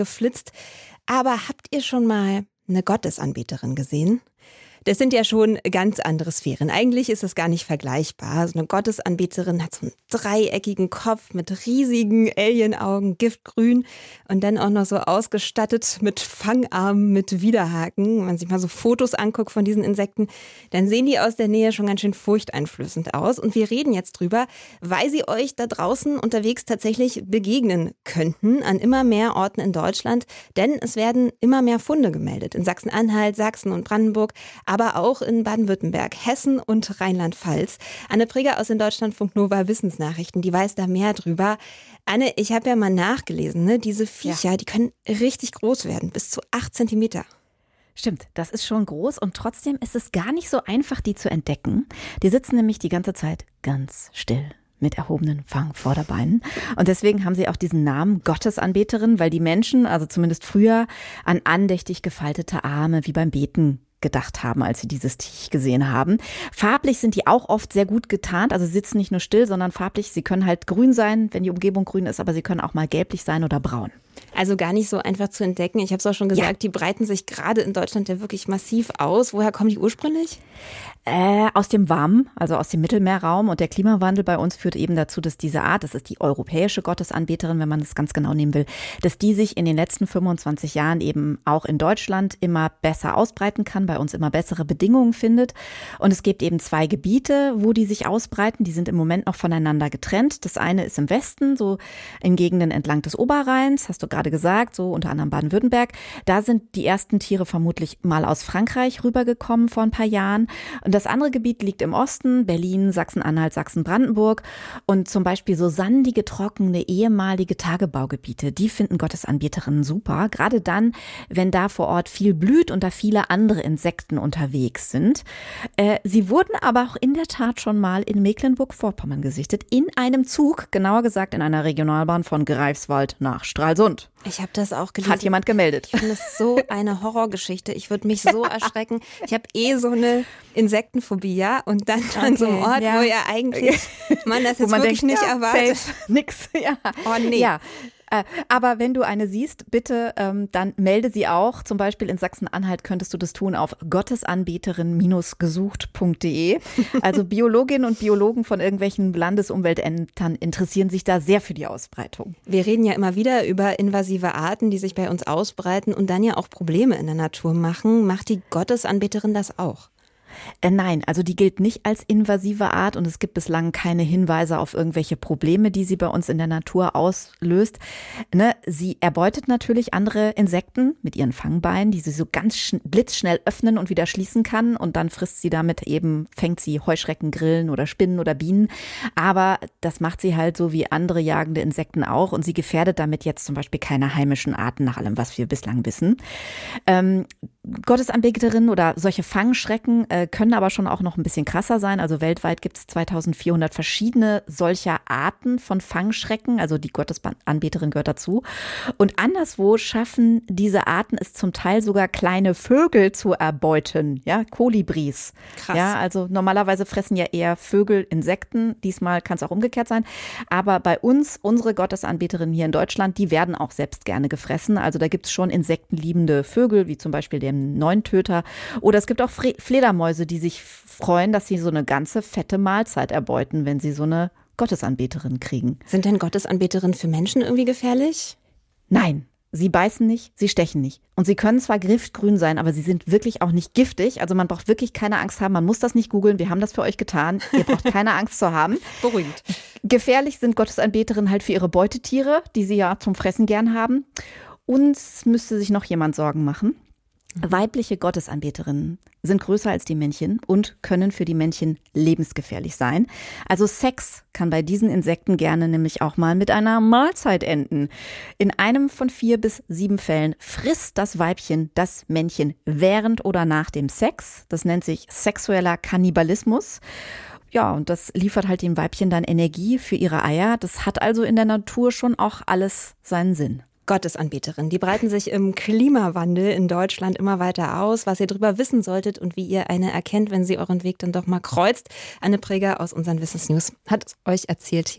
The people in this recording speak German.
geflitzt. Aber habt ihr schon mal eine Gottesanbeterin gesehen? Das sind ja schon ganz andere Sphären. Eigentlich ist das gar nicht vergleichbar. So eine Gottesanbeterin hat so einen dreieckigen Kopf mit riesigen Alienaugen, giftgrün und dann auch noch so ausgestattet mit Fangarmen, mit Widerhaken. Wenn man sich mal so Fotos anguckt von diesen Insekten, dann sehen die aus der Nähe schon ganz schön furchteinflößend aus. Und wir reden jetzt drüber, weil sie euch da draußen unterwegs tatsächlich begegnen könnten an immer mehr Orten in Deutschland. Denn es werden immer mehr Funde gemeldet in Sachsen-Anhalt, Sachsen und Brandenburg, aber auch in Baden-Württemberg, Hessen und Rheinland-Pfalz. Anne Preger aus den Deutschlandfunk Nova Wissensnachrichten, die weiß da mehr drüber. Anne, ich habe ja mal nachgelesen, ne? Diese Viecher, die können richtig groß werden, bis zu 8 Zentimeter. Stimmt, das ist schon groß und trotzdem ist es gar nicht so einfach, die zu entdecken. Die sitzen nämlich die ganze Zeit ganz still mit erhobenen Fangvorderbeinen. Und deswegen haben sie auch diesen Namen Gottesanbeterin, weil die Menschen, also zumindest früher, an andächtig gefaltete Arme wie beim Beten gedacht haben, als sie dieses Viech gesehen haben. Farblich sind die auch oft sehr gut getarnt, also sie sitzen nicht nur still, sondern farblich. Sie können halt grün sein, wenn die Umgebung grün ist, aber sie können auch mal gelblich sein oder braun. Also gar nicht so einfach zu entdecken. Ich habe es auch schon gesagt, Die breiten sich gerade in Deutschland ja wirklich massiv aus. Woher kommen die ursprünglich? Aus dem Warmen, also aus dem Mittelmeerraum. Und der Klimawandel bei uns führt eben dazu, dass diese Art, das ist die europäische Gottesanbeterin, wenn man es ganz genau nehmen will, dass die sich in den letzten 25 Jahren eben auch in Deutschland immer besser ausbreiten kann, bei uns immer bessere Bedingungen findet. Und es gibt eben 2 Gebiete, wo die sich ausbreiten. Die sind im Moment noch voneinander getrennt. Das eine ist im Westen, so in Gegenden entlang des Oberrheins, hast du gerade gesagt, so unter anderem Baden-Württemberg. Da sind die ersten Tiere vermutlich mal aus Frankreich rübergekommen vor ein paar Jahren. Und das andere Gebiet liegt im Osten, Berlin, Sachsen-Anhalt, Sachsen-Brandenburg. Und zum Beispiel so sandige, trockene, ehemalige Tagebaugebiete, die finden Gottesanbeterinnen super. Gerade dann, wenn da vor Ort viel blüht und da viele andere Insekten unterwegs sind. Sie wurden aber auch in der Tat schon mal in Mecklenburg-Vorpommern gesichtet, in einem Zug, genauer gesagt in einer Regionalbahn von Greifswald nach Stralsund. Ich habe das auch gelesen. Hat jemand gemeldet. Ich finde es so eine Horrorgeschichte. Ich würde mich so erschrecken. Ich habe so eine Insektenphobie, ja? Und dann an so einem Ort, wo ja eigentlich man das jetzt wirklich denkt, nicht erwartet. Safe, nix, ja. Oh nee. Ja. Aber wenn du eine siehst, bitte dann melde sie auch. Zum Beispiel in Sachsen-Anhalt könntest du das tun auf gottesanbeterin-gesucht.de. Also Biologinnen und Biologen von irgendwelchen Landesumweltämtern interessieren sich da sehr für die Ausbreitung. Wir reden ja immer wieder über invasive Arten, die sich bei uns ausbreiten und dann ja auch Probleme in der Natur machen. Macht die Gottesanbeterin das auch? Nein, also die gilt nicht als invasive Art und es gibt bislang keine Hinweise auf irgendwelche Probleme, die sie bei uns in der Natur auslöst. Ne, sie erbeutet natürlich andere Insekten mit ihren Fangbeinen, die sie so ganz blitzschnell öffnen und wieder schließen kann und dann frisst sie damit eben, fängt sie Heuschrecken, Grillen oder Spinnen oder Bienen. Aber das macht sie halt so wie andere jagende Insekten auch und sie gefährdet damit jetzt zum Beispiel keine heimischen Arten nach allem, was wir bislang wissen. Gottesanbeterinnen oder solche Fangschrecken können aber schon auch noch ein bisschen krasser sein. Also weltweit gibt es 2400 verschiedene solcher Arten von Fangschrecken. Also die Gottesanbeterin gehört dazu. Und anderswo schaffen diese Arten es zum Teil sogar kleine Vögel zu erbeuten. Ja, Kolibris. Krass. Ja, also normalerweise fressen ja eher Vögel Insekten. Diesmal kann es auch umgekehrt sein. Aber bei uns, unsere Gottesanbeterinnen hier in Deutschland, die werden auch selbst gerne gefressen. Also da gibt es schon insektenliebende Vögel, wie zum Beispiel den Neuntöter. Oder es gibt auch Fledermäuse, die sich freuen, dass sie so eine ganze fette Mahlzeit erbeuten, wenn sie so eine Gottesanbeterin kriegen. Sind denn Gottesanbeterinnen für Menschen irgendwie gefährlich? Nein, sie beißen nicht, sie stechen nicht. Und sie können zwar giftgrün sein, aber sie sind wirklich auch nicht giftig. Also man braucht wirklich keine Angst haben, man muss das nicht googeln, wir haben das für euch getan. Ihr braucht keine Angst zu haben. Beruhigend. Gefährlich sind Gottesanbeterinnen halt für ihre Beutetiere, die sie ja zum Fressen gern haben. Uns müsste sich noch jemand Sorgen machen. Weibliche Gottesanbeterinnen sind größer als die Männchen und können für die Männchen lebensgefährlich sein. Also Sex kann bei diesen Insekten gerne nämlich auch mal mit einer Mahlzeit enden. In einem von 4 bis 7 Fällen frisst das Weibchen das Männchen während oder nach dem Sex. Das nennt sich sexueller Kannibalismus. Ja, und das liefert halt dem Weibchen dann Energie für ihre Eier. Das hat also in der Natur schon auch alles seinen Sinn. Gottesanbeterinnen, die breiten sich im Klimawandel in Deutschland immer weiter aus. Was ihr drüber wissen solltet und wie ihr eine erkennt, wenn sie euren Weg dann doch mal kreuzt. Anne Preger aus unseren Wissensnews hat es euch erzählt.